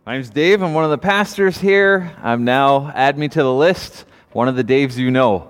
My name's Dave. I'm one of the pastors here. I'm now, add me to the list, one of the Daves you know.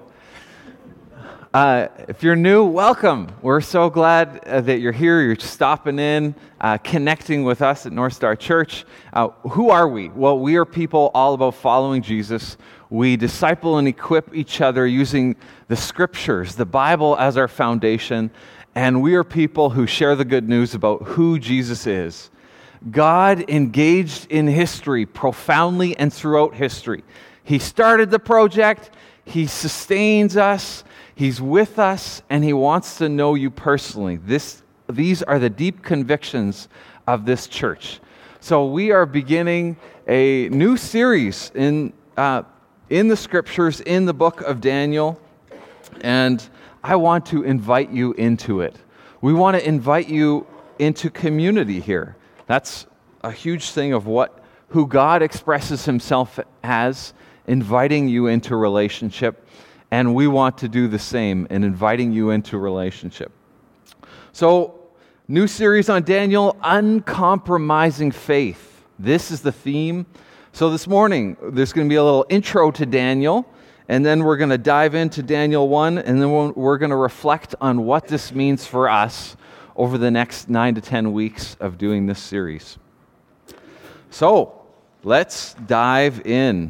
If you're new, welcome. We're so glad that you're here. You're stopping in, connecting with us at North Star Church. Who are we? Well, we are people all about following Jesus. We disciple and equip each other using the Scriptures, the Bible as our foundation, and we are people who share the good news about who Jesus is. God engaged in history profoundly and throughout history. He started the project, He sustains us, He's with us, and He wants to know you personally. These are the deep convictions of this church. So we are beginning a new series in the Scriptures, in the book of Daniel, and I want to invite you into it. We want to invite you into community here. That's a huge thing of who God expresses Himself as, inviting you into relationship, and we want to do the same in inviting you into relationship. So, new series on Daniel, uncompromising faith. This is the theme. So this morning, there's going to be a little intro to Daniel, and then we're going to dive into Daniel 1, and then we're going to reflect on what this means for us over the next 9 to 10 weeks of doing this series. So, let's dive in.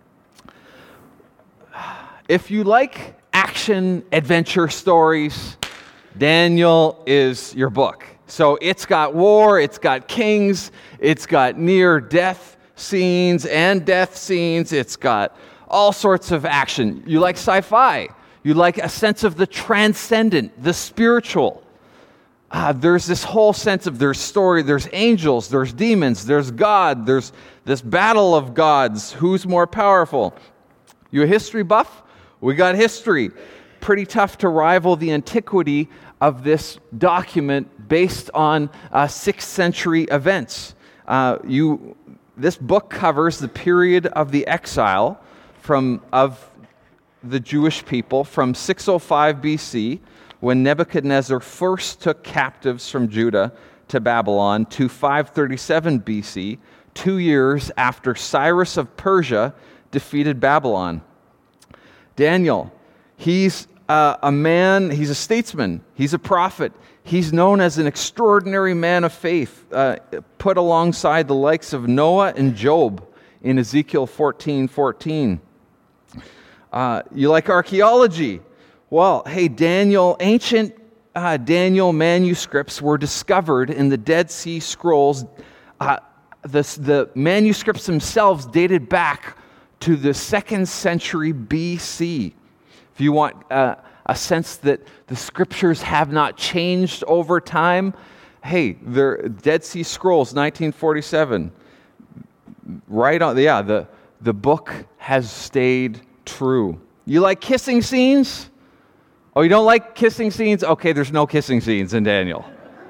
If you like action adventure stories, Daniel is your book. So it's got war, it's got kings, it's got near-death scenes and death scenes, it's got all sorts of action. You like sci-fi, you like a sense of the transcendent, the spiritual. There's this whole sense of there's story, there's angels, there's demons, there's God, there's this battle of gods, who's more powerful. You a history buff? We got history. Pretty tough to rival the antiquity of this document based on 6th century events. This book covers the period of the exile of the Jewish people from 605 BC, when Nebuchadnezzar first took captives from Judah to Babylon, to 537 BC, 2 years after Cyrus of Persia defeated Babylon. Daniel, he's a man, he's a statesman, he's a prophet. He's known as an extraordinary man of faith, put alongside the likes of Noah and Job in Ezekiel 14:14. You like archaeology? Well, hey, ancient Daniel manuscripts were discovered in the Dead Sea Scrolls. The manuscripts themselves dated back to the 2nd century BC. If you want a sense that the scriptures have not changed over time, hey, they're Dead Sea Scrolls, 1947. Right on, yeah, the book has stayed true. You like kissing scenes? Oh, you don't like kissing scenes? Okay, there's no kissing scenes in Daniel.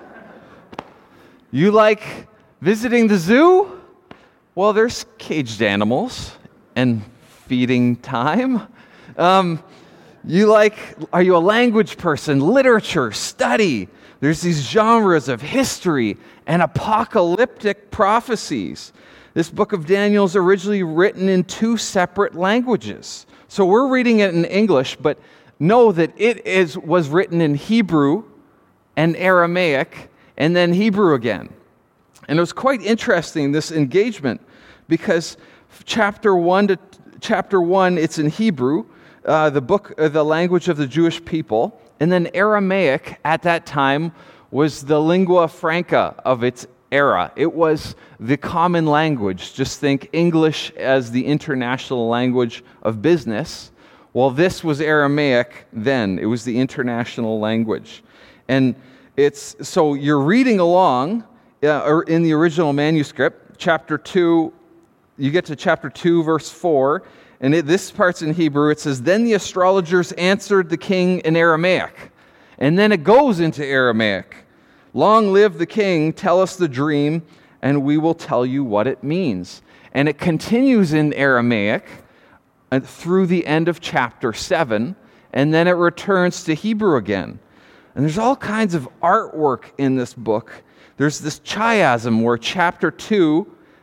You like visiting the zoo? Well, there's caged animals and feeding time. Are you a language person? Literature, study. There's these genres of history and apocalyptic prophecies. This book of Daniel is originally written in 2 separate languages. So we're reading it in English, but know that it was written in Hebrew and Aramaic, and then Hebrew again. And it was quite interesting, this engagement, because chapter 1, it's in Hebrew, the language of the Jewish people, and then Aramaic at that time was the lingua franca of its era. It was the common language. Just think English as the international language of business. Well, this was Aramaic then. It was the international language. And so you're reading along in the original manuscript, chapter 2, you get to chapter 2, verse 4, and this part's in Hebrew. It says, "Then the astrologers answered the king in Aramaic." And then it goes into Aramaic. "Long live the king, tell us the dream, and we will tell you what it means." And it continues in Aramaic through the end of chapter 7, and then it returns to Hebrew again. And there's all kinds of artwork in this book. There's this chiasm where chapter 2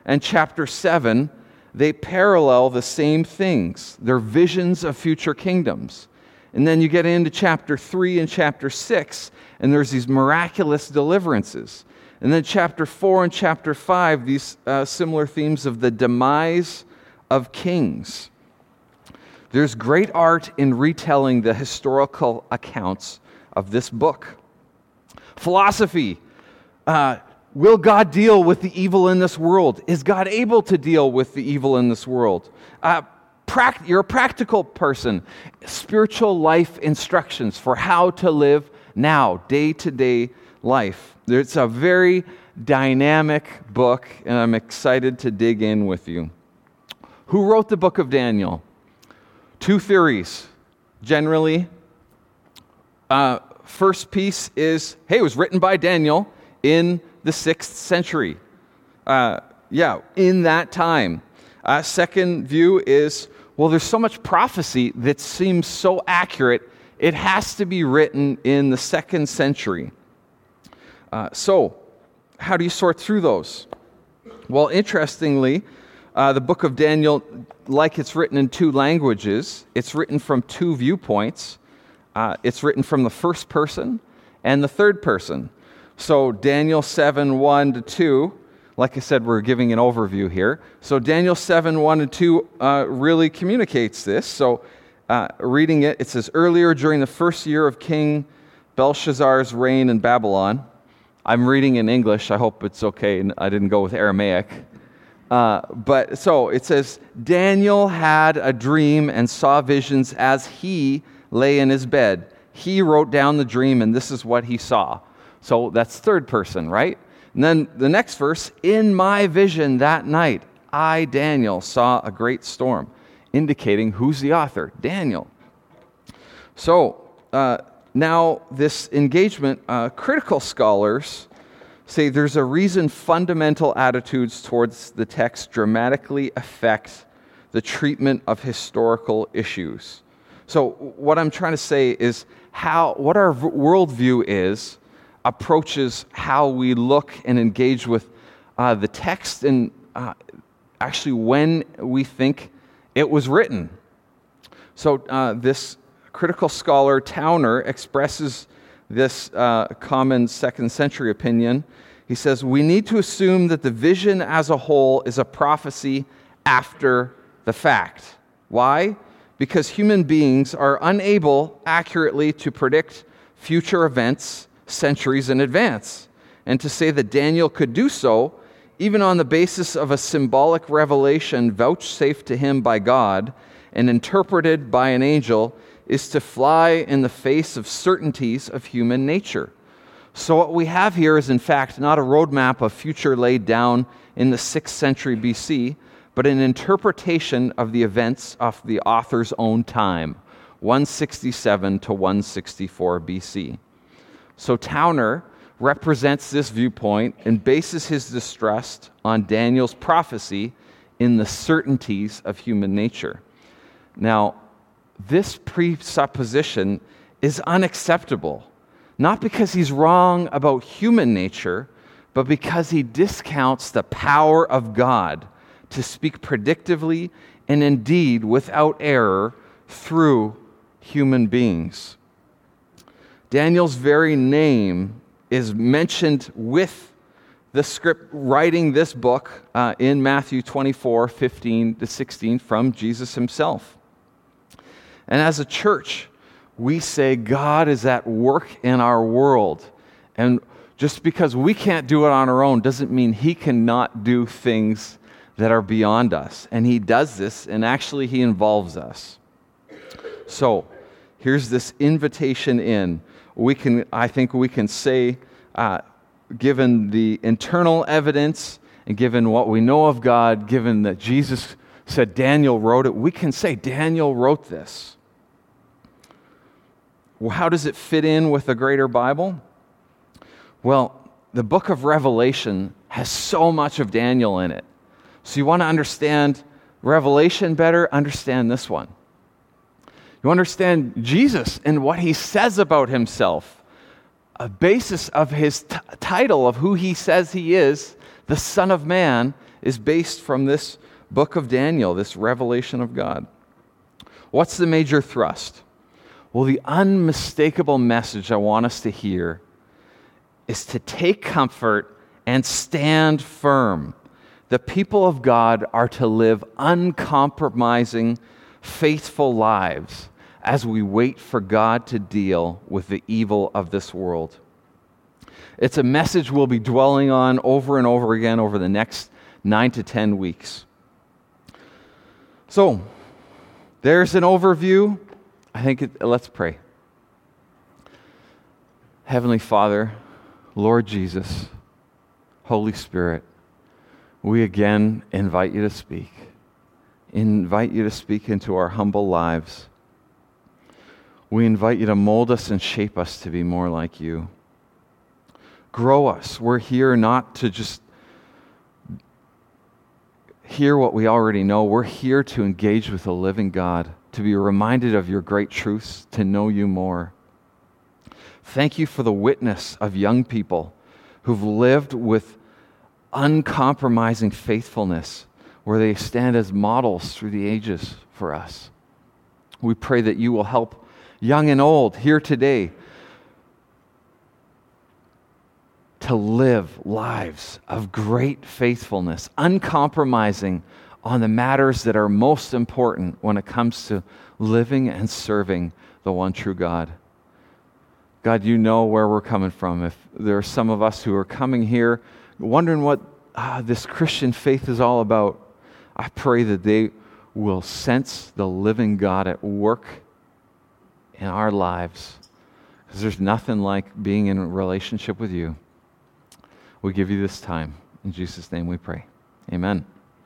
and chapter 7, they parallel the same things. They're visions of future kingdoms. And then you get into chapter 3 and chapter 6, and there's these miraculous deliverances. And then chapter 4 and chapter 5, these similar themes of the demise of kings. There's great art in retelling the historical accounts of this book. Philosophy. Will God deal with the evil in this world? Is God able to deal with the evil in this world? You're a practical person. Spiritual life instructions for how to live now, day-to-day life. It's a very dynamic book, and I'm excited to dig in with you. Who wrote the book of Daniel? Two theories, generally. First piece is, hey, it was written by Daniel in the 6th century. In that time. Second view is, well, there's so much prophecy that seems so accurate, it has to be written in the 2nd century. So, how do you sort through those? Well, interestingly, the book of Daniel, like it's written in 2 languages, it's written from 2 viewpoints. It's written from the first person and the third person. So Daniel 7, 1 to 2, like I said, we're giving an overview here. So Daniel 7, 1 and 2 really communicates this. So reading it, it says, earlier during the first year of King Belshazzar's reign in Babylon. I'm reading in English. I hope it's okay. I didn't go with Aramaic. But so it says, Daniel had a dream and saw visions as he lay in his bed. He wrote down the dream, and this is what he saw. So that's third person, right? And then the next verse, in my vision that night, I, Daniel, saw a great storm, indicating who's the author? Daniel. So now this engagement, critical scholars say there's a reason fundamental attitudes towards the text dramatically affect the treatment of historical issues. So what I'm trying to say is what our worldview is approaches how we look and engage with the text and actually when we think it was written. So this critical scholar Towner expresses this common 2nd century opinion. He says, we need to assume that the vision as a whole is a prophecy after the fact. Why? Because human beings are unable accurately to predict future events centuries in advance. And to say that Daniel could do so, even on the basis of a symbolic revelation vouchsafed to him by God and interpreted by an angel, is to fly in the face of certainties of human nature. So what we have here is, in fact, not a roadmap of future laid down in the 6th century BC, but an interpretation of the events of the author's own time, 167 to 164 BC. So Towner represents this viewpoint and bases his distrust on Daniel's prophecy in the certainties of human nature. Now, this presupposition is unacceptable, not because he's wrong about human nature, but because he discounts the power of God to speak predictively and indeed without error through human beings. Daniel's very name is mentioned with the script writing this book in Matthew 24, 15 to 16 from Jesus himself. And as a church, we say God is at work in our world. And just because we can't do it on our own doesn't mean he cannot do things that are beyond us. And he does this, and actually he involves us. So here's this invitation in. I think we can say, given the internal evidence and given what we know of God, given that Jesus said Daniel wrote it, we can say Daniel wrote this. Well, how does it fit in with the greater Bible? Well, the book of Revelation has so much of Daniel in it. So you want to understand Revelation better, understand this one. You understand Jesus and what he says about himself. A basis of his title of who he says he is, the Son of Man, is based from this book of Daniel, this revelation of God. What's the major thrust? Well, the unmistakable message I want us to hear is to take comfort and stand firm. The people of God are to live uncompromising, faithful lives as we wait for God to deal with the evil of this world. It's a message we'll be dwelling on over and over again over the next 9 to 10 weeks. So, there's an overview. Let's pray. Heavenly Father, Lord Jesus, Holy Spirit, we again invite you to speak. Invite you to speak into our humble lives. We invite you to mold us and shape us to be more like you. Grow us. We're here not to just hear what we already know. We're here to engage with the living God, to be reminded of your great truths, to know you more. Thank you for the witness of young people who've lived with uncompromising faithfulness, where they stand as models through the ages for us. We pray that you will help young and old here today to live lives of great faithfulness, uncompromising on the matters that are most important when it comes to living and serving the one true God. God, you know where we're coming from. If there are some of us who are coming here wondering what this Christian faith is all about, I pray that they will sense the living God at work in our lives, because there's nothing like being in a relationship with you. We give you this time. In Jesus' name we pray. Amen.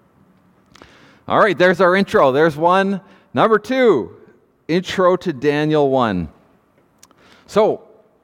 All right, there's our intro. There's one. Number 2, intro to Daniel 1. So,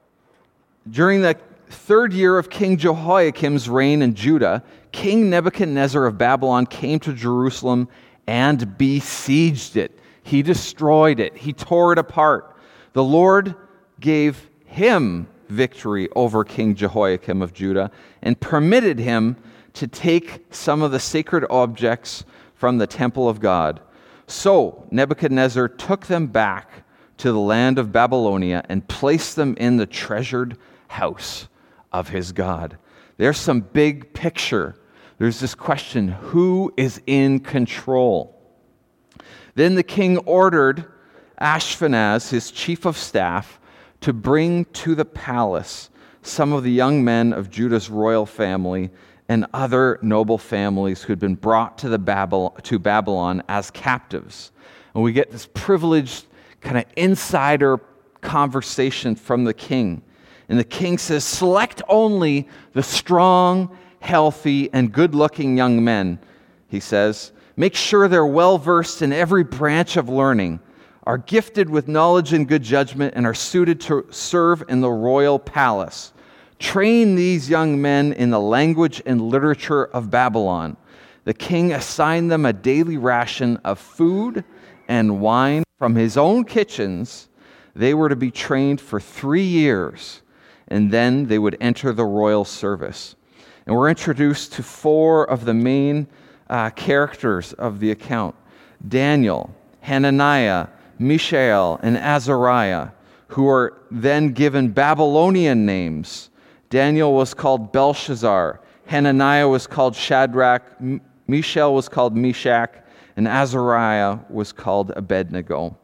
during the 3rd year of King Jehoiakim's reign in Judah, King Nebuchadnezzar of Babylon came to Jerusalem and besieged it. He destroyed it. He tore it apart. The Lord gave him victory over King Jehoiakim of Judah and permitted him to take some of the sacred objects from the temple of God. So Nebuchadnezzar took them back to the land of Babylonia and placed them in the treasured house of his God. There's some big picture. There's this question, who is in control? Then the king ordered Ashpenaz, his chief of staff, to bring to the palace some of the young men of Judah's royal family and other noble families who had been brought to Babylon as captives. And we get this privileged kind of insider conversation from the king. And the king says, select only the strong, healthy, and good-looking young men, he says. Make sure they're well-versed in every branch of learning, are gifted with knowledge and good judgment, and are suited to serve in the royal palace. Train these young men in the language and literature of Babylon. The king assigned them a daily ration of food and wine from his own kitchens. They were to be trained for 3 years, and then they would enter the royal service. And we're introduced to 4 of the main characters of the account: Daniel, Hananiah, Mishael, and Azariah, who are then given Babylonian names. Daniel was called Belshazzar, Hananiah was called Shadrach, Mishael was called Meshach, and Azariah was called Abednego.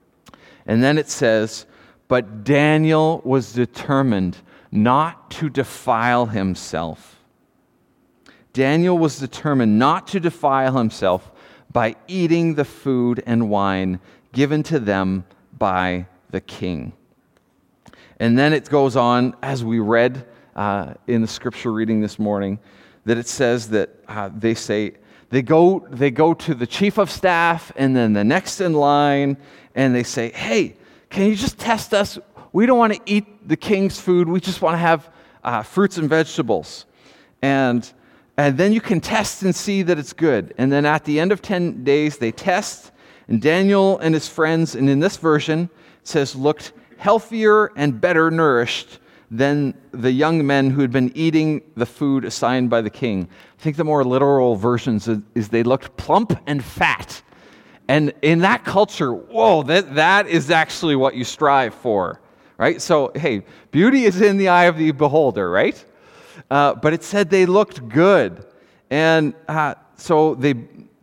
And then it says, but Daniel was determined not to defile himself. Daniel was determined not to defile himself by eating the food and wine given to them by the king. And then it goes on, as we read in the scripture reading this morning, that it says that they go to the chief of staff and then the next in line, and they say, hey, can you just test us? We don't want to eat the king's food. We just want to have fruits and vegetables. And then you can test and see that it's good. And then at the end of 10 days, they test, and Daniel and his friends, and in this version, it says, looked healthier and better nourished than the young men who had been eating the food assigned by the king. I think the more literal versions is they looked plump and fat. And in that culture, whoa, that is actually what you strive for, right? So, hey, beauty is in the eye of the beholder, right? But it said they looked good. And so they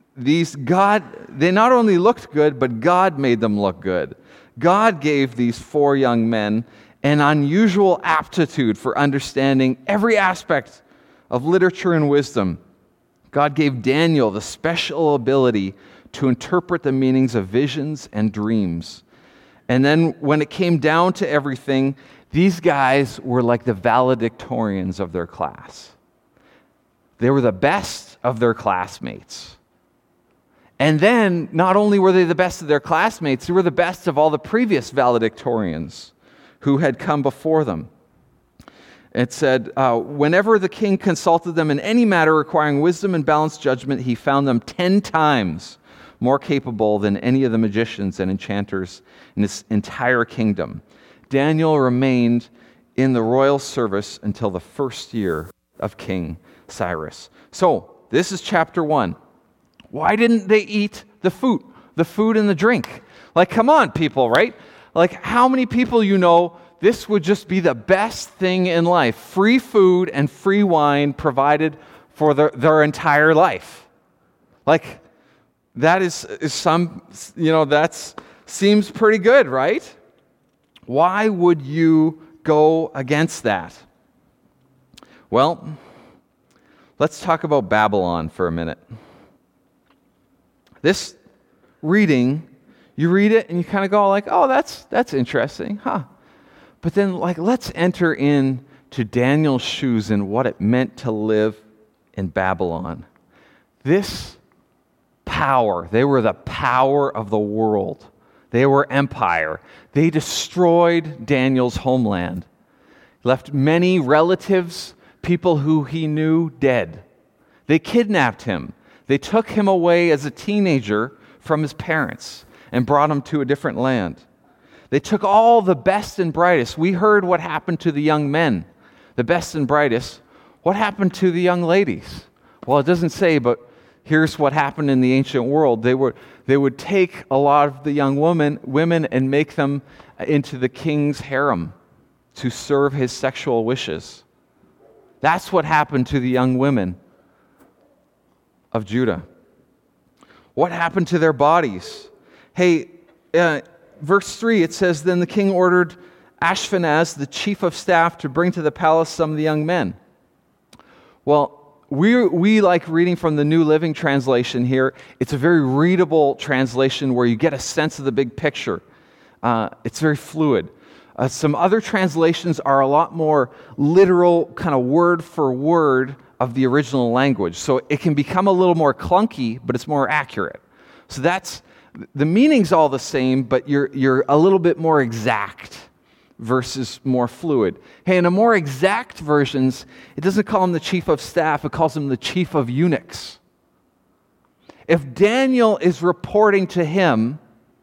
not only looked good, but God made them look good. God gave these 4 young men an unusual aptitude for understanding every aspect of literature and wisdom. God gave Daniel the special ability to interpret the meanings of visions and dreams. And then when it came down to everything, these guys were like the valedictorians of their class. They were the best of their classmates. And then, not only were they the best of their classmates, they were the best of all the previous valedictorians who had come before them. It said, whenever the king consulted them in any matter requiring wisdom and balanced judgment, he found them 10 times more capable than any of the magicians and enchanters in his entire kingdom. Daniel remained in the royal service until the first year of King Cyrus. So, this is chapter 1. Why didn't they eat the food and the drink? Like, come on, people, right? Like, how many people you know this would just be the best thing in life? Free food and free wine provided for their entire life. Like, that is some, that seems pretty good, right? Why would you go against that? Well, let's talk about Babylon for a minute. This reading, you read it and you kind of go like, oh, that's interesting, huh? But then, let's enter into Daniel's shoes and what it meant to live in Babylon. This power, they were the power of the world. They were empire. They destroyed Daniel's homeland, left many relatives, people who he knew, dead. They kidnapped him. They took him away as a teenager from his parents and brought him to a different land. They took all the best and brightest. We heard what happened to the young men, the best and brightest. What happened to the young ladies? Well, it doesn't say, but here's what happened in the ancient world. They would take a lot of the young women and make them into the king's harem to serve his sexual wishes. That's what happened to the young women of Judah. What happened to their bodies? Hey, verse 3, it says, then the king ordered Ashpenaz, the chief of staff, to bring to the palace some of the young men. Well, we like reading from the New Living Translation here. It's a very readable translation where you get a sense of the big picture. It's very fluid. Some other translations are a lot more literal, kind of word for word of the original language. So it can become a little more clunky, but it's more accurate. So that's, the meaning's all the same, but you're a little bit more exact versus more fluid. Hey, in a more exact versions, it doesn't call him the chief of staff, it calls him the chief of eunuchs. If Daniel is reporting to him,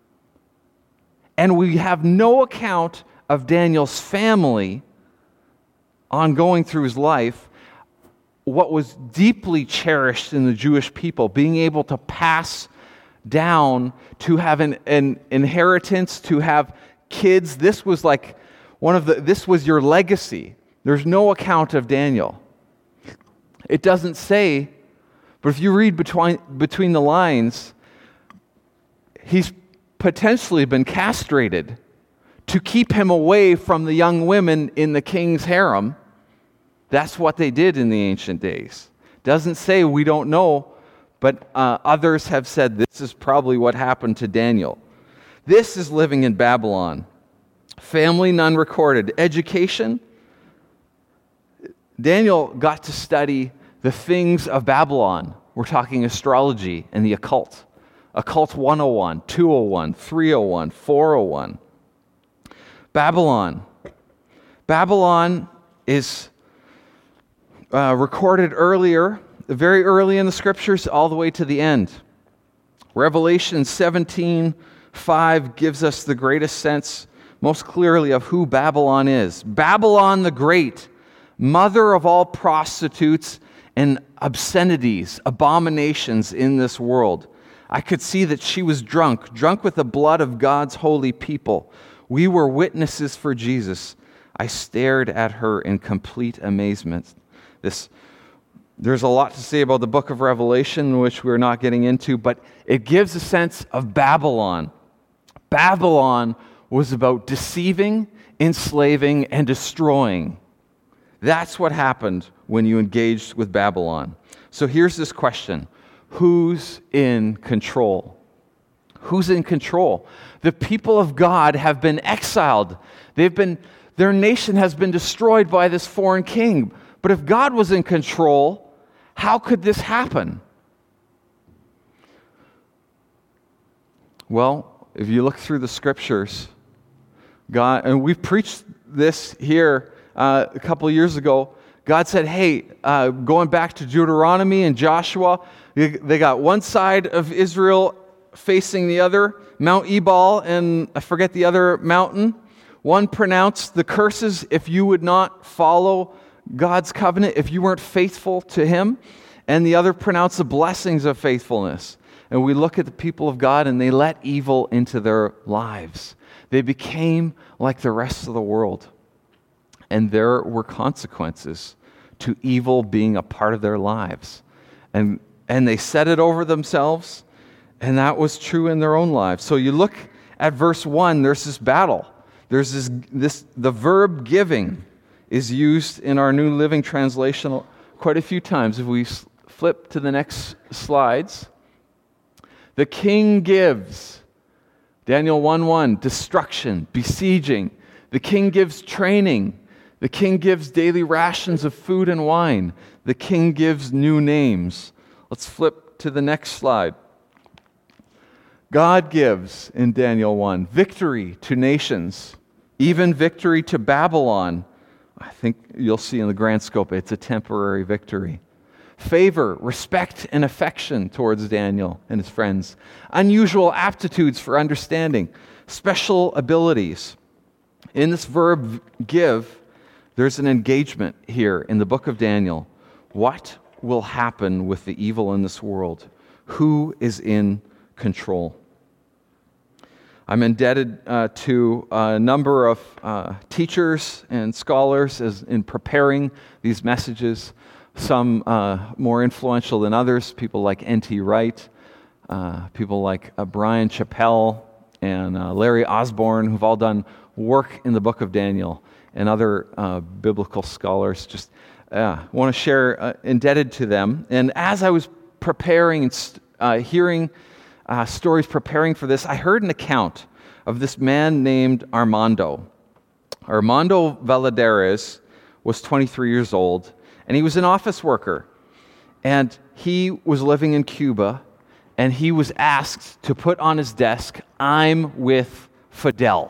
and we have no account of Daniel's family ongoing through his life, what was deeply cherished in the Jewish people, being able to pass down, to have an inheritance, to have kids, this was like this was your legacy. There's no account of Daniel. It doesn't say, but if you read between the lines, he's potentially been castrated to keep him away from the young women in the king's harem. That's what they did in the ancient days. Doesn't say, we don't know, but others have said this is probably what happened to Daniel. This is living in Babylon. Family, none recorded. Education, Daniel got to study the things of Babylon. We're talking astrology and the occult. Occult 101, 201, 301, 401. Babylon is recorded earlier, very early in the scriptures, all the way to the end. Revelation 17:5 gives us the greatest sense, most clearly of who Babylon is. Babylon the Great, mother of all prostitutes and obscenities, abominations in this world. I could see that she was drunk with the blood of God's holy people. We were witnesses for Jesus. I stared at her in complete amazement. There's a lot to say about the book of Revelation, which we're not getting into, but it gives a sense of Babylon. Babylon was about deceiving, enslaving, and destroying. That's what happened when you engaged with Babylon. So here's this question. Who's in control? Who's in control? The people of God have been exiled. Their nation has been destroyed by this foreign king. But if God was in control, how could this happen? Well, if you look through the scriptures, God, and we've preached this here a couple of years ago, God said, hey, going back to Deuteronomy and Joshua, they got one side of Israel facing the other, Mount Ebal, and I forget the other mountain. One pronounced the curses if you would not follow God's covenant, if you weren't faithful to Him, and the other pronounced the blessings of faithfulness. And we look at the people of God, and they let evil into their lives. They became like the rest of the world. And there were consequences to evil being a part of their lives. And they set it over themselves, and that was true in their own lives. So you look at verse 1, there's this battle. There's the verb giving is used in our New Living Translation quite a few times. If we flip to the next slides, the king gives. Daniel 1:1, destruction, besieging. The king gives training. The king gives daily rations of food and wine. The king gives new names. Let's flip to the next slide. God gives, in Daniel 1, victory to nations, even victory to Babylon. I think you'll see in the grand scope, it's a temporary victory. Favor, respect, and affection towards Daniel and his friends. Unusual aptitudes for understanding. Special abilities. In this verb give, there's an engagement here in the book of Daniel. What will happen with the evil in this world? Who is in control? I'm indebted to a number of teachers and scholars in preparing these messages, some more influential than others, people like N.T. Wright, people like Brian Chappell and Larry Osborne, who've all done work in the book of Daniel, and other biblical scholars. Just want to share, indebted to them. And as I was preparing and hearing stories preparing for this, I heard an account of this man named Armando. Armando Valladares was 23 years old, and he was an office worker. And he was living in Cuba, and he was asked to put on his desk, "I'm with Fidel."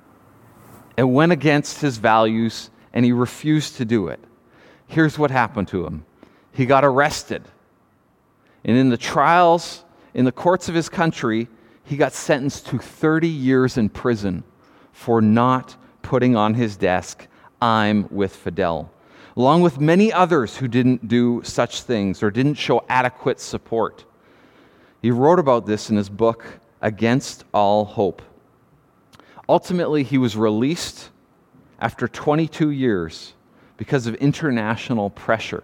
It went against his values, and he refused to do it. Here's what happened to him. He got arrested. And in the trials, in the courts of his country, he got sentenced to 30 years in prison for not putting on his desk, "I'm with Fidel," along with many others who didn't do such things or didn't show adequate support. He wrote about this in his book, Against All Hope. Ultimately, he was released after 22 years because of international pressure.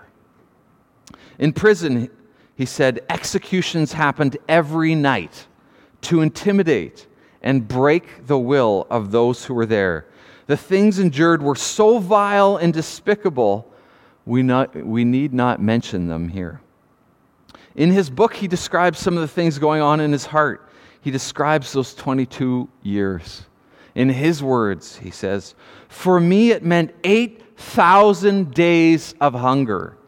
In prison, he said, executions happened every night to intimidate and break the will of those who were there. The things endured were so vile and despicable, we need not mention them here. In his book, he describes some of the things going on in his heart. He describes those 22 years. In his words, he says, "For me it meant 8,000 days of hunger,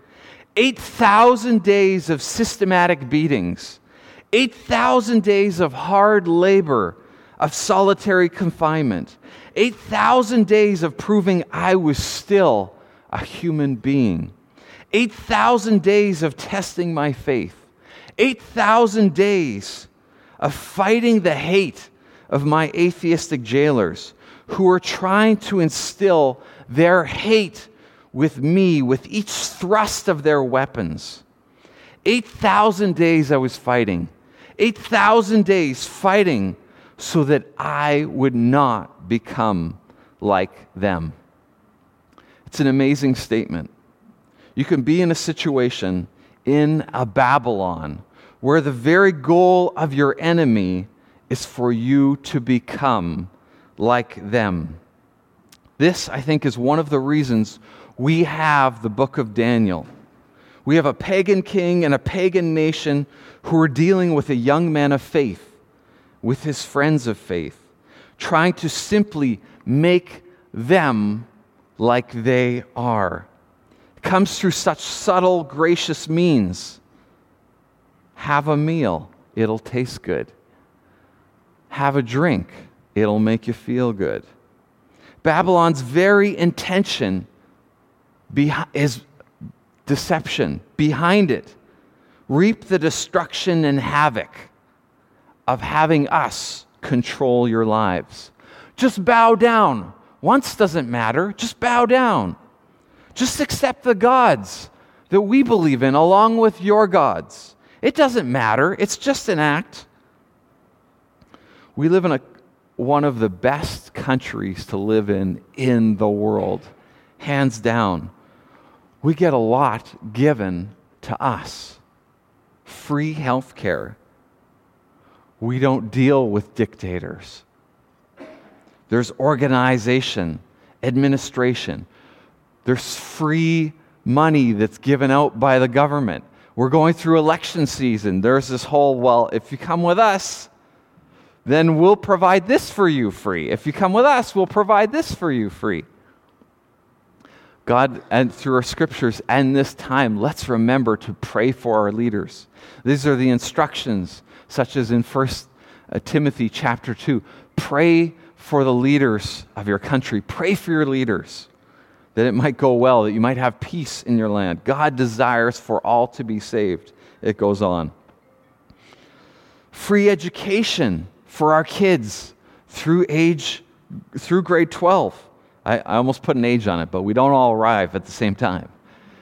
8,000 days of systematic beatings, 8,000 days of hard labor, of solitary confinement, 8,000 days of proving I was still a human being, 8,000 days of testing my faith, 8,000 days of fighting the hate of my atheistic jailers who are trying to instill their hate with me with each thrust of their weapons. 8,000 days I was fighting. 8,000 days fighting so that I would not become like them. It's an amazing statement. You can be in a situation in a Babylon where the very goal of your enemy is for you to become like them. This, I think, is one of the reasons we have the book of Daniel. We have a pagan king and a pagan nation who are dealing with a young man of faith, with his friends of faith, trying to simply make them like they are. It comes through such subtle, gracious means. Have a meal, it'll taste good. Have a drink, it'll make you feel good. Babylon's very intention is deception. Behind it, reap the destruction and havoc of having us control your lives. Just bow down. Once doesn't matter. Just bow down. Just accept the gods that we believe in along with your gods. It doesn't matter. It's just an act. We live in one of the best countries to live in the world. Hands down. We get a lot given to us. Free health care. We don't deal with dictators. There's organization, administration. There's free money that's given out by the government. We're going through election season. There's this whole, well, if you come with us, then we'll provide this for you free. If you come with us, we'll provide this for you free. God, and through our scriptures and this time, let's remember to pray for our leaders. These are the instructions, such as in 1 Timothy chapter 2. Pray for the leaders of your country. Pray for your leaders, that it might go well, that you might have peace in your land. God desires for all to be saved. It goes on. Free education for our kids through grade 12. I almost put an age on it, but we don't all arrive at the same time.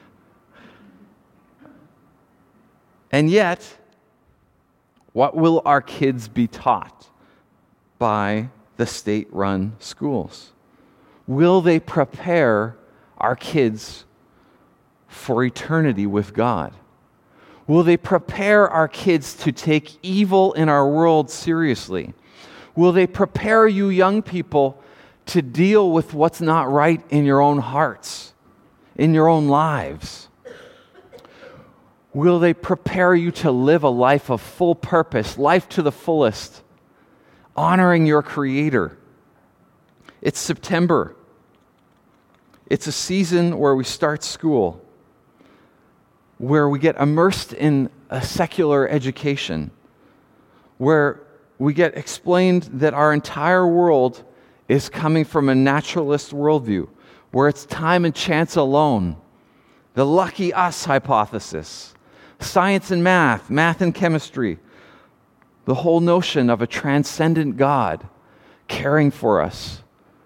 And yet, what will our kids be taught by the state-run schools? Will they prepare our kids for eternity with God? Will they prepare our kids to take evil in our world seriously? Will they prepare you young people to deal with what's not right in your own hearts, in your own lives? Will they prepare you to live a life of full purpose, life to the fullest, honoring your Creator? It's September. It's a season where we start school, where we get immersed in a secular education, where we get explained that our entire world is coming from a naturalist worldview, where it's time and chance alone, the lucky us hypothesis, science and math and chemistry, the whole notion of a transcendent God caring for us.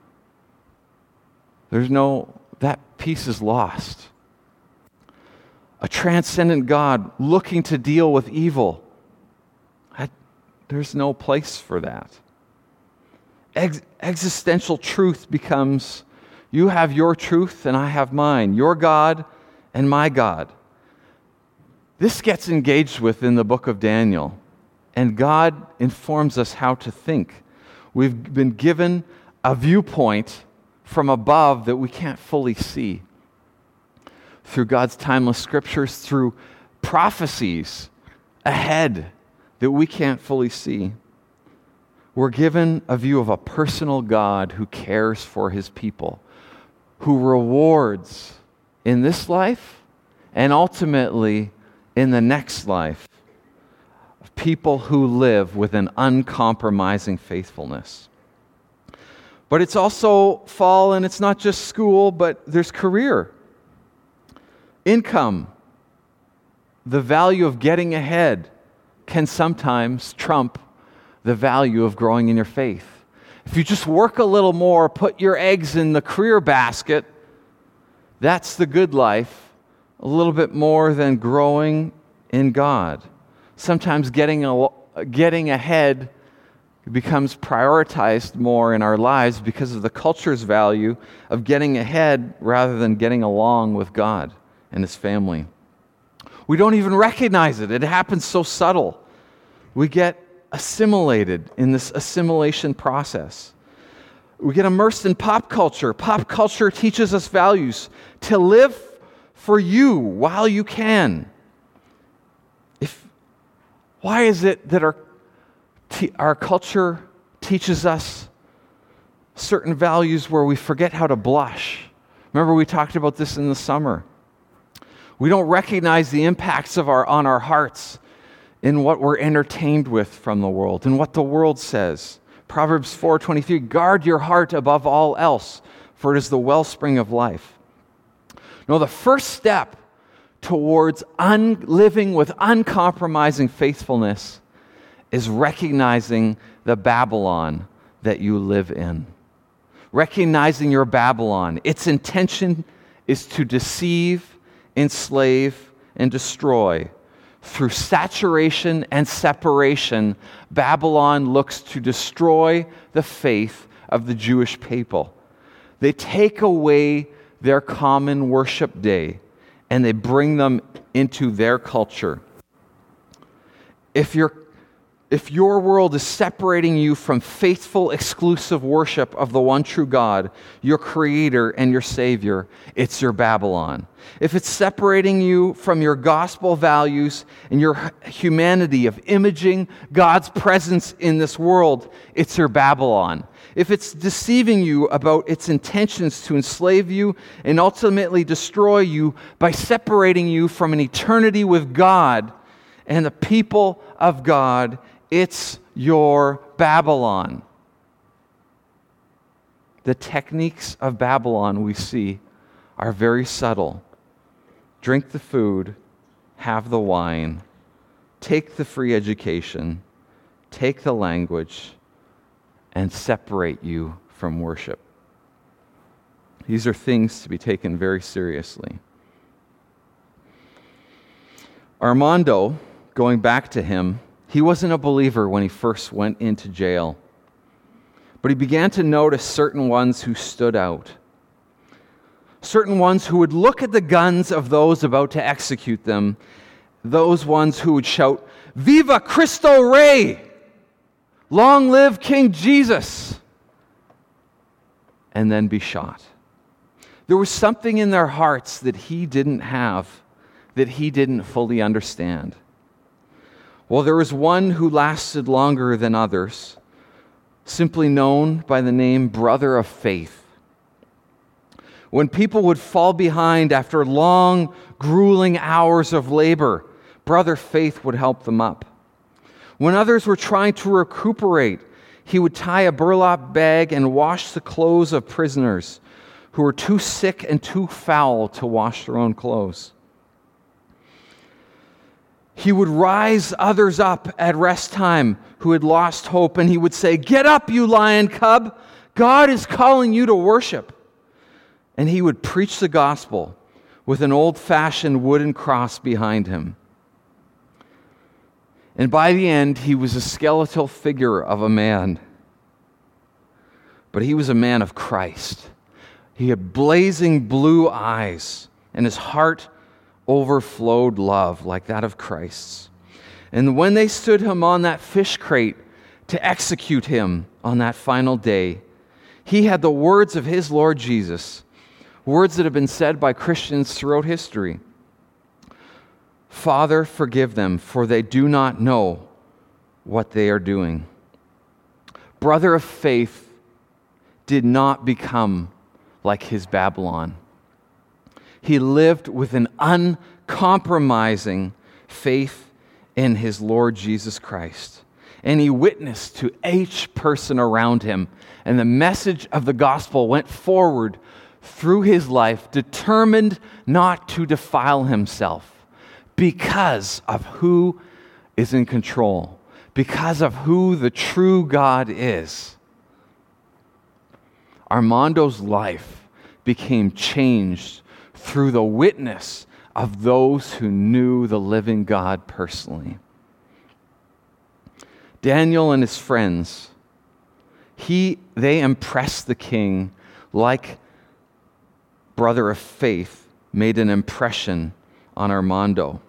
That piece is lost. A transcendent God looking to deal with evil. There's no place for that. Existential truth becomes, you have your truth and I have mine, your God and my God. This gets engaged with in the book of Daniel, and God informs us how to think. We've been given a viewpoint from above that we can't fully see. Through God's timeless scriptures, through prophecies ahead that we can't fully see. We're given a view of a personal God who cares for his people, who rewards in this life and ultimately in the next life people who live with an uncompromising faithfulness. But it's also fall, and it's not just school, but there's career. Income, the value of getting ahead, can sometimes trump the value of growing in your faith. If you just work a little more, put your eggs in the career basket, that's the good life, a little bit more than growing in God. Sometimes getting ahead becomes prioritized more in our lives because of the culture's value of getting ahead rather than getting along with God and His family. We don't even recognize it. It happens so subtle. We get assimilated in this assimilation process. We get immersed in pop culture. Pop culture teaches us values to live for you while you can. Why is it that our culture teaches us certain values where we forget how to blush? Remember, we talked about this in the summer. We don't recognize the impacts on our hearts in what we're entertained with from the world and what the world says. Proverbs 4:23, guard your heart above all else, for it is the wellspring of life. No, the first step towards living with uncompromising faithfulness is recognizing the Babylon that you live in. Recognizing your Babylon. Its intention is to deceive, enslave, and destroy. Through saturation and separation, Babylon looks to destroy the faith of the Jewish people. They take away their common worship day and they bring them into their culture. If your world is separating you from faithful, exclusive worship of the one true God, your Creator and your Savior, it's your Babylon. If it's separating you from your gospel values and your humanity of imaging God's presence in this world, it's your Babylon. If it's deceiving you about its intentions to enslave you and ultimately destroy you by separating you from an eternity with God and the people of God, it's your Babylon. The techniques of Babylon we see are very subtle. Drink the food, have the wine, take the free education, take the language, and separate you from worship. These are things to be taken very seriously. Armando, going back to him, he wasn't a believer when he first went into jail, but he began to notice certain ones who stood out. Certain ones who would look at the guns of those about to execute them, those ones who would shout, "Viva Cristo Rey! Long live King Jesus!" and then be shot. There was something in their hearts that he didn't have, that he didn't fully understand. Well, there was one who lasted longer than others, simply known by the name Brother of Faith. When people would fall behind after long, grueling hours of labor, Brother Faith would help them up. When others were trying to recuperate, he would tie a burlap bag and wash the clothes of prisoners who were too sick and too foul to wash their own clothes. He would rise others up at rest time who had lost hope, and he would say, "Get up, you lion cub! God is calling you to worship." And he would preach the gospel with an old-fashioned wooden cross behind him. And by the end, he was a skeletal figure of a man. But he was a man of Christ. He had blazing blue eyes, and his heart overflowed love like that of Christ's. And when they stood him on that fish crate to execute him on that final day, he had the words of his Lord Jesus, words that have been said by Christians throughout history. "Father, forgive them, for they do not know what they are doing." Brother of Faith did not become like his Babylon. He lived with an uncompromising faith in his Lord Jesus Christ. And he witnessed to each person around him. And the message of the gospel went forward through his life, determined not to defile himself because of who is in control, because of who the true God is. Armando's life became changed through the witness of those who knew the living God personally. Daniel and his friends, they impressed the king like Brother of Faith made an impression on Armando.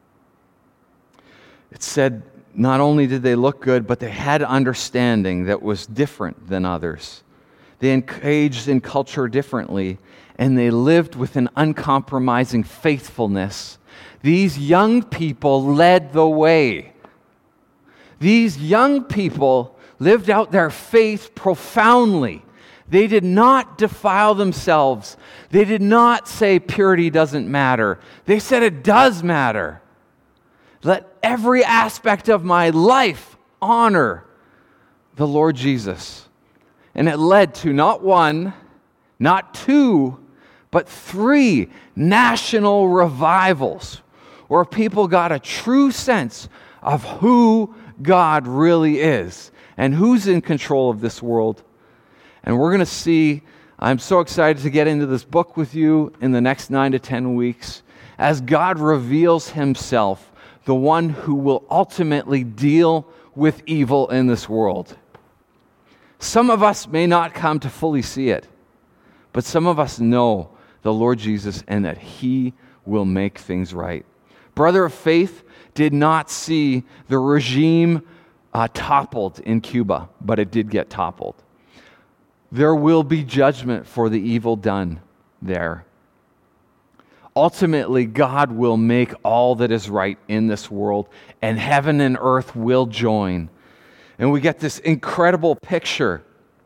It said not only did they look good, but they had understanding that was different than others. They engaged in culture differently, and they lived with an uncompromising faithfulness. These young people led the way. These young people lived out their faith profoundly. They did not defile themselves. They did not say purity doesn't matter. They said it does matter. Let every aspect of my life honor the Lord Jesus. And it led to not one, not two, but 3 national revivals where people got a true sense of who God really is and who's in control of this world. And we're going to see, I'm so excited to get into this book with you in the next 9 to 10 weeks as God reveals himself, the one who will ultimately deal with evil in this world. Some of us may not come to fully see it, but some of us know the Lord Jesus and that he will make things right. Brother of Faith did not see the regime toppled in Cuba, but it did get toppled. There will be judgment for the evil done there. Ultimately, God will make all that is right in this world, and heaven and earth will join. And we get this incredible picture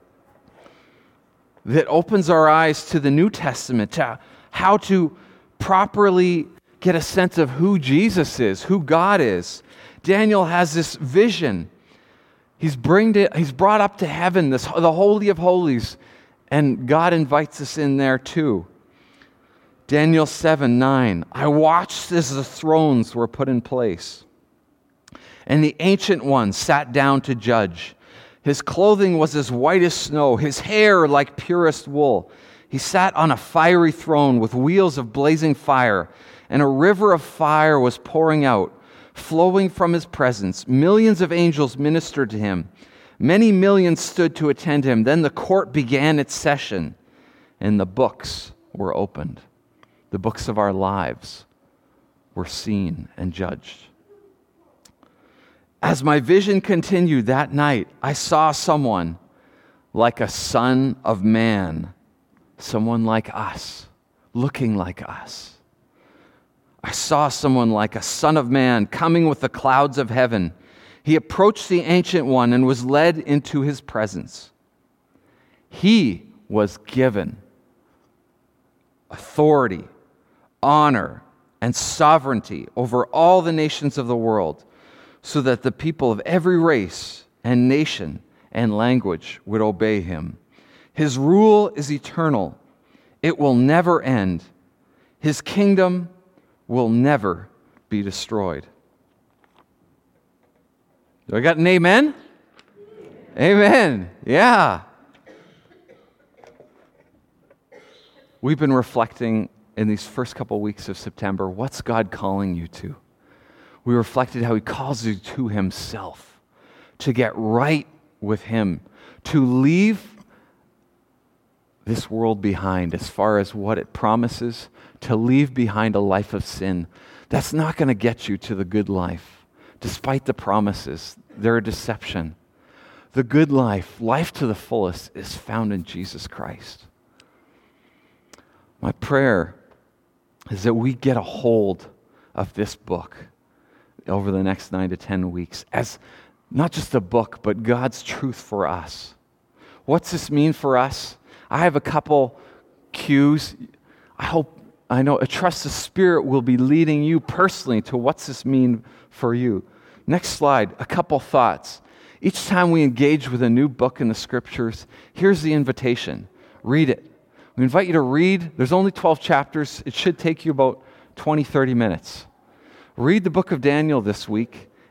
that opens our eyes to the New Testament, to how to properly get a sense of who Jesus is, who God is. Daniel has this vision. He's brought up to heaven, the Holy of Holies, and God invites us in there too. Daniel 7:9. I watched as the thrones were put in place, and the Ancient One sat down to judge. His clothing was as white as snow, his hair like purest wool. He sat on a fiery throne with wheels of blazing fire, and a river of fire was pouring out, flowing from his presence. Millions of angels ministered to him. Many millions stood to attend him. Then the court began its session, and the books were opened. The books of our lives were seen and judged. As my vision continued that night, I saw someone like a son of man, someone like us, looking like us. I saw someone like a son of man coming with the clouds of heaven. He approached the Ancient One and was led into his presence. He was given authority, honor, and sovereignty over all the nations of the world, so that the people of every race and nation and language would obey him. His rule is eternal. It will never end. His kingdom will never be destroyed. Do I got an amen? Amen. Yeah. We've been reflecting in these first couple weeks of September, what's God calling you to? We reflected how he calls you to himself, to get right with him, to leave this world behind as far as what it promises, to leave behind a life of sin. That's not going to get you to the good life. Despite the promises, they're a deception. The good life, life to the fullest, is found in Jesus Christ. My prayer is that we get a hold of this book over the next 9 to 10 weeks as not just a book, but God's truth for us. What's this mean for us? I have a couple cues. I trust the Spirit will be leading you personally to what's this mean for you. Next slide, a couple thoughts. Each time we engage with a new book in the Scriptures, here's the invitation. Read it. We invite you to read. There's only 12 chapters. It should take you about 20, 30 minutes. Read the book of Daniel this week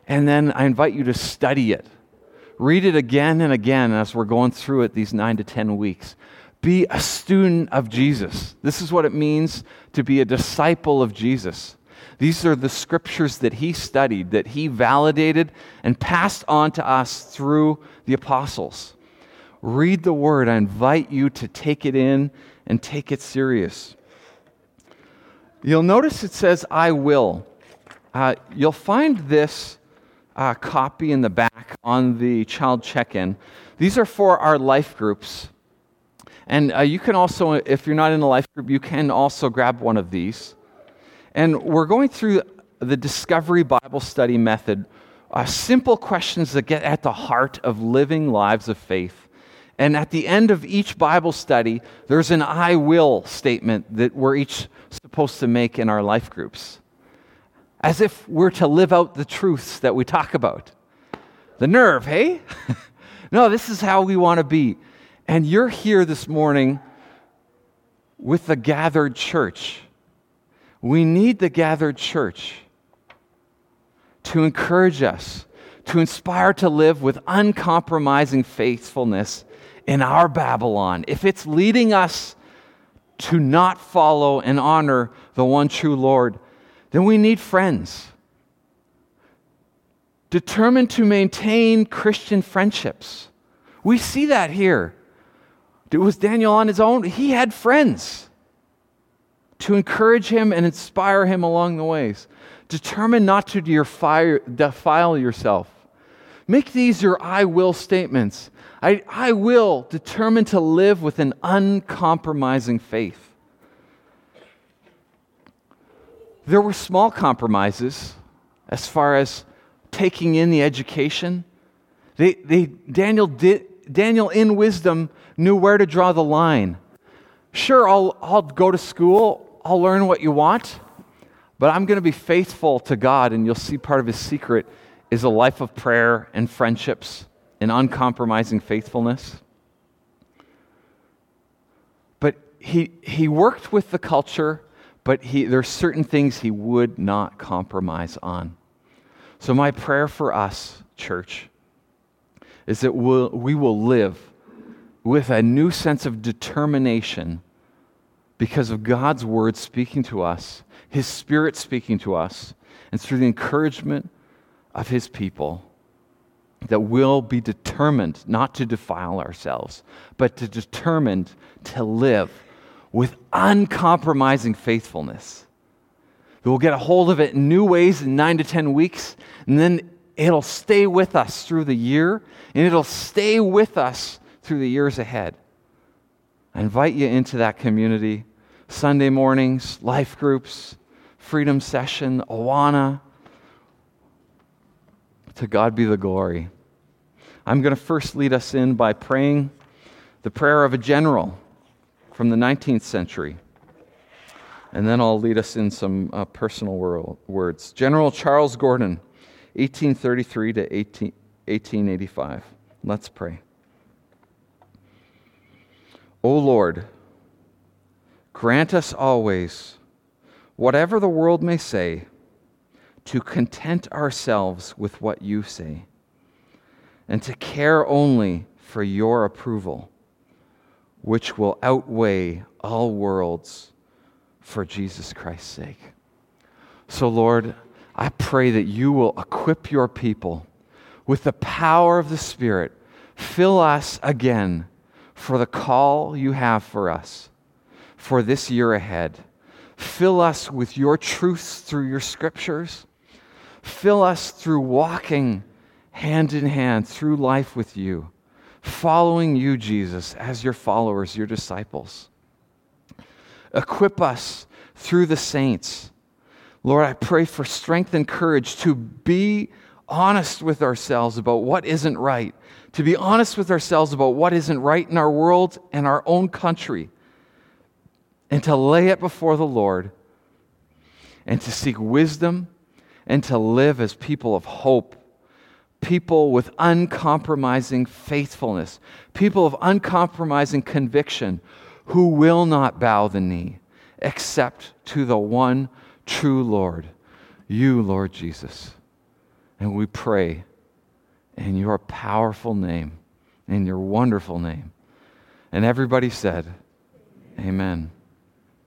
And then I invite you to study it. Read it again and again as we're going through it these 9 to 10 weeks. Be a student of Jesus. This is what it means to be a disciple of Jesus. These are the scriptures that he studied, that he validated and passed on to us through the apostles. Read the word. I invite you to take it in and take it serious. You'll notice it says, I will. You'll find this copy in the back on the child check-in. These are for our life groups. And you can also, if you're not in a life group, you can also grab one of these. And we're going through the Discovery Bible Study method, simple questions that get at the heart of living lives of faith. And at the end of each Bible study, there's an I will statement that we're each supposed to make in our life groups, as if we're to live out the truths that we talk about. The nerve, hey? No, this is how we want to be. And you're here this morning with the gathered church. We need the gathered church to encourage us, to inspire to live with uncompromising faithfulness in our Babylon. If it's leading us to not follow and honor the one true Lord, then we need friends. Determined to maintain Christian friendships. We see that here. Was Daniel on his own? He had friends to encourage him and inspire him along the ways. Determined not to defile yourself. Make these your I will statements. I will, determined to live with an uncompromising faith. There were small compromises as far as taking in the education. Daniel in wisdom knew where to draw the line. Sure, I'll go to school, I'll learn what you want, but I'm going to be faithful to God, and you'll see part of his secret is a life of prayer and friendships and uncompromising faithfulness. But he worked with the culture, but there's certain things he would not compromise on. So my prayer for us, church, is that we will live with a new sense of determination because of God's word speaking to us, his Spirit speaking to us, and through the encouragement of his people, that we'll be determined not to defile ourselves, but determined to live with uncompromising faithfulness. That we'll get a hold of it in new ways in 9 to 10 weeks, and then it'll stay with us through the year, and it'll stay with us through the years ahead. I invite you into that community. Sunday mornings, life groups, Freedom Session, Awana. To God be the glory. I'm going to first lead us in by praying the prayer of a general from the 19th century. And then I'll lead us in some personal words. General Charles Gordon, 1833 to 1885. Let's pray. O Lord, grant us always, whatever the world may say, to content ourselves with what you say, and to care only for your approval, which will outweigh all worlds for Jesus Christ's sake. So, Lord, I pray that you will equip your people with the power of the Spirit. Fill us again for the call you have for us for this year ahead. Fill us with your truths through your scriptures. Fill us through walking hand in hand through life with you, following you, Jesus, as your followers, your disciples. Equip us through the saints. Lord, I pray for strength and courage to be honest with ourselves about what isn't right, to be honest with ourselves about what isn't right in our world and our own country, and to lay it before the Lord, and to seek wisdom, and to live as people of hope, people with uncompromising faithfulness, people of uncompromising conviction, who will not bow the knee except to the one true Lord, you, Lord Jesus. And we pray in your powerful name, in your wonderful name. And everybody said, Amen.